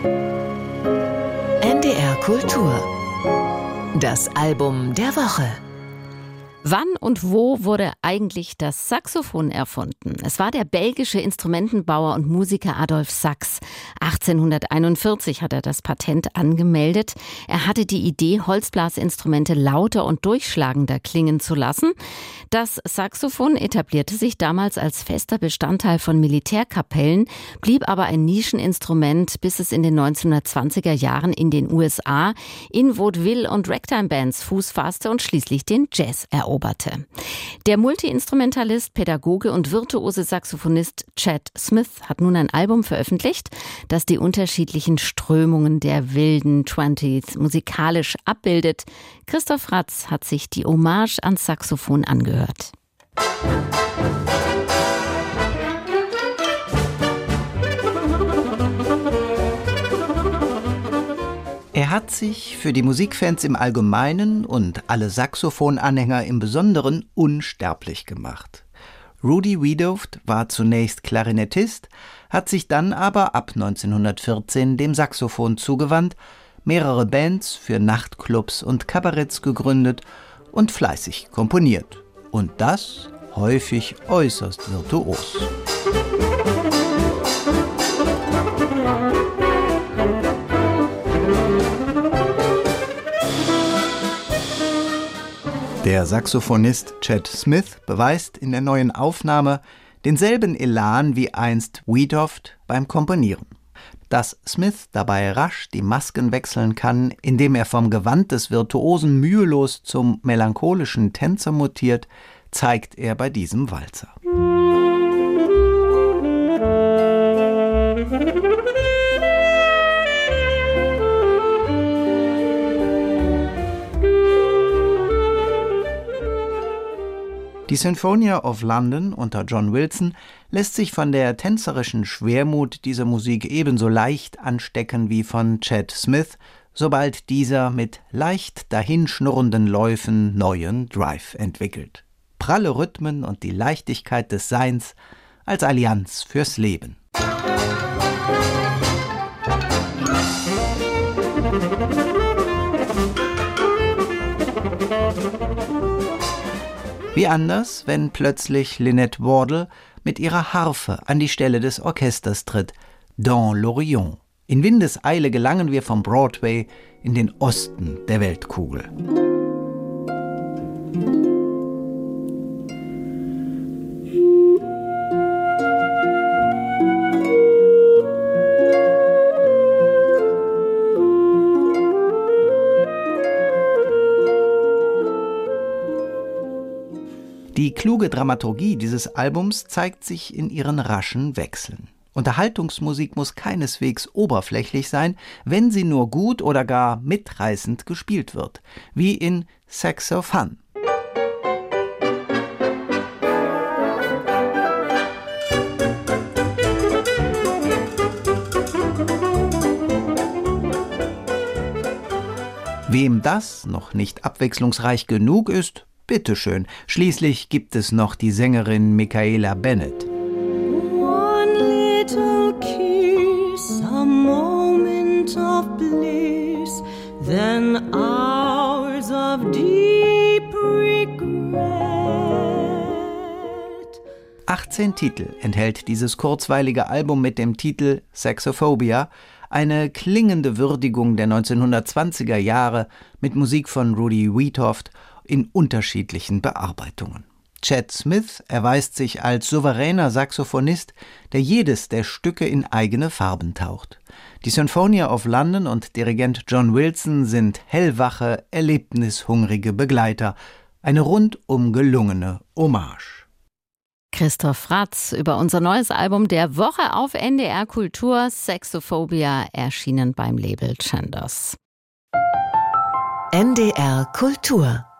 NDR Kultur. Das Album der Woche. Wann und wo wurde eigentlich das Saxophon erfunden? Es war der belgische Instrumentenbauer und Musiker Adolphe Sax. 1841 hat er das Patent angemeldet. Er hatte die Idee, Holzblasinstrumente lauter und durchschlagender klingen zu lassen. Das Saxophon etablierte sich damals als fester Bestandteil von Militärkapellen, blieb aber ein Nischeninstrument, bis es in den 1920er Jahren in den USA in Vaudeville- und Ragtime-Bands Fuß fasste und schließlich den Jazz eroberte. Der Multiinstrumentalist, Pädagoge und virtuose Saxophonist Chad Smith hat nun ein Album veröffentlicht, das die unterschiedlichen Strömungen der wilden 20s musikalisch abbildet. Christoph Ratz hat sich die Hommage ans Saxophon angehört. Er hat sich für die Musikfans im Allgemeinen und alle Saxophonanhänger im Besonderen unsterblich gemacht. Rudy Wiedoeft war zunächst Klarinettist, hat sich dann aber ab 1914 dem Saxophon zugewandt, mehrere Bands für Nachtclubs und Kabaretts gegründet und fleißig komponiert. Und das häufig äußerst virtuos. Der Saxophonist Chad Smith beweist in der neuen Aufnahme denselben Elan wie einst Wiedoeft beim Komponieren. Dass Smith dabei rasch die Masken wechseln kann, indem er vom Gewand des Virtuosen mühelos zum melancholischen Tänzer mutiert, zeigt er bei diesem Walzer. Die Sinfonia of London unter John Wilson lässt sich von der tänzerischen Schwermut dieser Musik ebenso leicht anstecken wie von Chad Smith, sobald dieser mit leicht dahinschnurrenden Läufen neuen Drive entwickelt. Pralle Rhythmen und die Leichtigkeit des Seins als Allianz fürs Leben. Wie anders, wenn plötzlich Lynette Wardle mit ihrer Harfe an die Stelle des Orchesters tritt, dans l'Orient. In Windeseile gelangen wir vom Broadway in den Osten der Weltkugel. Die kluge Dramaturgie dieses Albums zeigt sich in ihren raschen Wechseln. Unterhaltungsmusik muss keineswegs oberflächlich sein, wenn sie nur gut oder gar mitreißend gespielt wird, wie in Saxophone. Wem das noch nicht abwechslungsreich genug ist, bitteschön, schließlich gibt es noch die Sängerin Michaela Bennett. One little kiss, a moment of bliss, then hours of deep regret. 18 Titel enthält dieses kurzweilige Album mit dem Titel Saxophobia, eine klingende Würdigung der 1920er Jahre mit Musik von Rudy Wiedoeft in unterschiedlichen Bearbeitungen. Chad Smith erweist sich als souveräner Saxophonist, der jedes der Stücke in eigene Farben taucht. Die Sinfonia of London und Dirigent John Wilson sind hellwache, erlebnishungrige Begleiter, eine rundum gelungene Hommage. Christoph Ratz über unser neues Album der Woche auf NDR Kultur, Saxophobia, erschienen beim Label Chandos. NDR Kultur